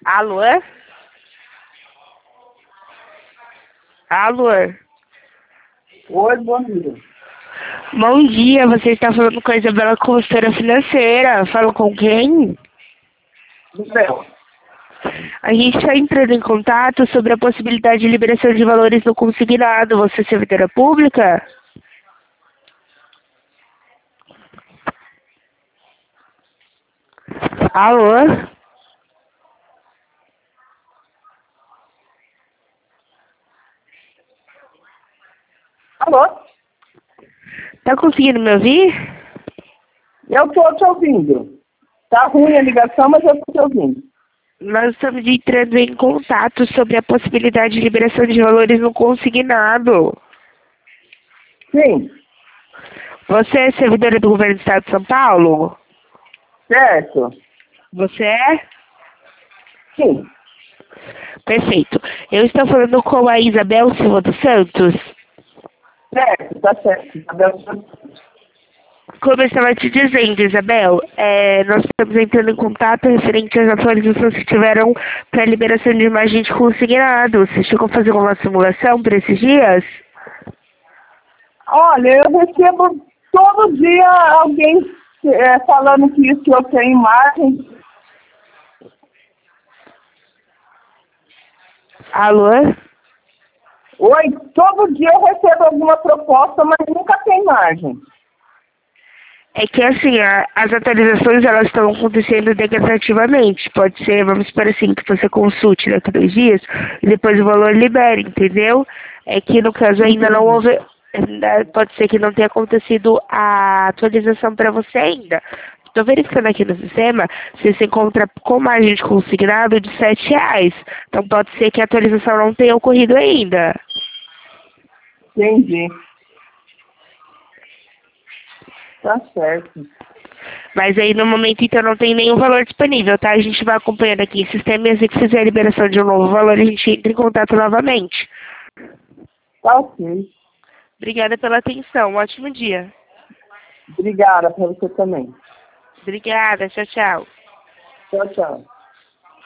Alô? Alô? Oi, bom dia. Bom dia, você está falando com a Isabela, consultora financeira. Falo com quem? Isabel, A gente está entrando em contato sobre a possibilidade de liberação de valores no consignado. Você é servidora pública? Alô? alô? Tá conseguindo me ouvir? Eu estou te ouvindo. Tá ruim a ligação, mas eu estou te ouvindo. Nós estamos entrando em contato sobre a possibilidade de liberação de valores no consignado. Sim, Você é servidora do governo do estado de São Paulo? certo? Você é? Sim, Perfeito. Eu estou falando com a Isabel Silva dos Santos. certo, tá certo. Isabel, Como eu estava te dizendo, Isabel, nós estamos entrando em contato referente às atualizações que tiveram para a liberação de imagem de consignado. Você chegou a fazer uma simulação para esses dias? olha, eu recebo todo dia alguém falando que isso que eu tenho imagem. Alô? Oi, todo dia eu recebo alguma proposta, mas nunca tem imagem. É que assim, as atualizações elas estão acontecendo degradativamente. Pode ser, vamos supor assim, que você consulte daqui a 2 dias e depois o valor libere, entendeu? É que no caso ainda não Entendi. houve, pode ser que não tenha acontecido a atualização para você ainda. Estou verificando aqui no sistema, você se encontra com margem de consignado de R$ 7. Então pode ser que a atualização não tenha ocorrido ainda. Entendi. Tá certo. Mas aí no momento então não tem nenhum valor disponível, tá? A gente vai acompanhando aqui o sistema e assim que fizer a liberação de um novo valor, a gente entra em contato novamente. Tá ok. Obrigada pela atenção. Um ótimo dia. Obrigada para você também. Obrigada. Tchau, tchau. Tchau, tchau.